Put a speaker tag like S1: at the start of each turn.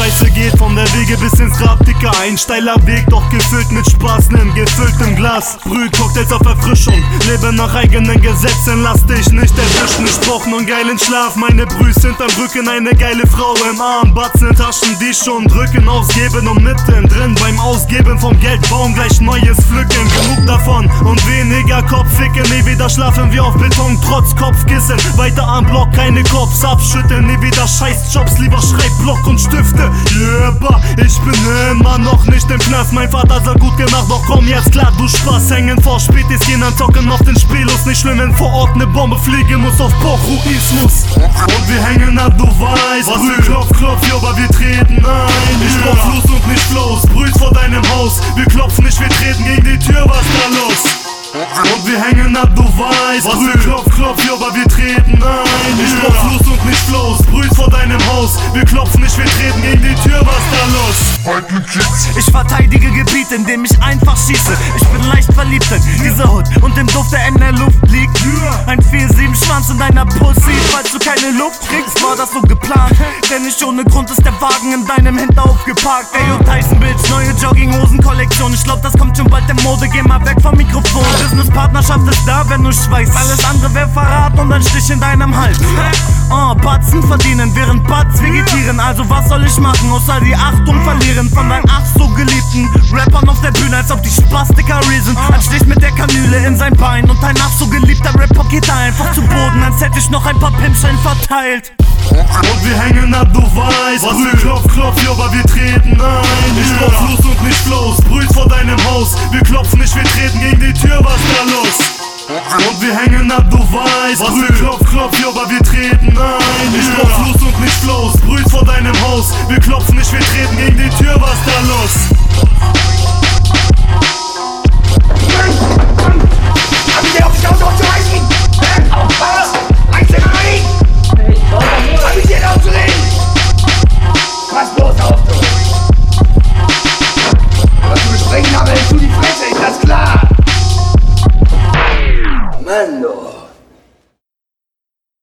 S1: Scheiße geht von der Wege bis ins Grab, Dicker. Ein steiler Weg, doch gefüllt mit Spaß, nimm gefülltem Glas. Brüht Cocktails auf Erfrischung, lebe nach eigenen Gesetzen, lass dich nicht erwischen. Ich brauch nur einen geilen Schlaf, meine Brüs hinterm Rücken, eine geile Frau im Arm, Batzen, Taschen, die schon drücken, ausgeben und mittendrin beim Ausgeben vom Geld bauen, gleich Neues pflücken. Genug davon und weniger Kopfficken, nie wieder schlafen wir auf Beton, trotz Kopfkissen. Weiter am Block, keine Kopfs abschütteln, nie wieder Scheißjobs, lieber Schreibblock und Stifte. Yeah, ich bin immer noch nicht im Knast, mein Vater sagt gut gemacht, doch komm jetzt klar, du Spaß. Hängen vor Spätis, gehen an Zocken auf den Spielos. Nicht schlimm, wenn vor Ort ne Bombe fliegen muss auf Pochuismus. Und wir hängen ab, du weißt, was wir klopf, jo, aber wir treten ein. Ich brauch Fluss und nicht Flows, Brüß vor deinem Haus. Wir klopfen nicht, wir treten gegen die Tür, was da los? Und wir hängen ab, du weißt, was wir klopf, jo, aber wir treten ein. Ich brauch Fluss und nicht Flows, Brüß vor deinem Haus. Wir klopfen nicht, wir treten gegen die Tür, was da los?
S2: Ich verteidige Gebiete, indem ich einfach schieße. Ich bin leicht verliebt in diese Hut und dem Duft, der in der Luft liegt. Ein 4-7 Schwanz in deiner Pussy, falls du keine Luft kriegst, war das so geplant. Denn nicht ohne Grund ist der Wagen in deinem Hinterhof geparkt. Ey, yo, Tyson Bitch, neue Jogginghosen-Kollektion. Ich glaub, das kommt schon bald in Mode, geh mal weg vom Mikrofon. Business-Partnerschaft ist da, wenn du schweißt. Alles andere wär Verrat und ein Stich in deinem Hals. Batzen verdienen, während Batz vegetieren. Also was soll ich machen, außer die Achtung verlieren von deinen ach so geliebten Rappern auf der Bühne, als ob die Spastiker Reason. Ein Stich mit der Kanüle in sein Bein und dein ach so geliebter Rapper geht einfach zu Boden, als hätte ich noch ein paar Pimpschein verteilt.
S1: Und wir hängen ab, du weißt, was wir klopf, jo, aber wir treten ein. Ich brauch Fluss und nicht Flows, Brüß vor deinem Haus. Wir klopfen nicht, wir treten gegen die Tür, was da los? Und wir hängen ab, du weißt, was wir klopf, jo, aber wir treten ein. Ich brauch Fluss und nicht Flows, Brüß vor deinem Haus. Wir klopfen nicht, wir treten gegen die Tür, was da los?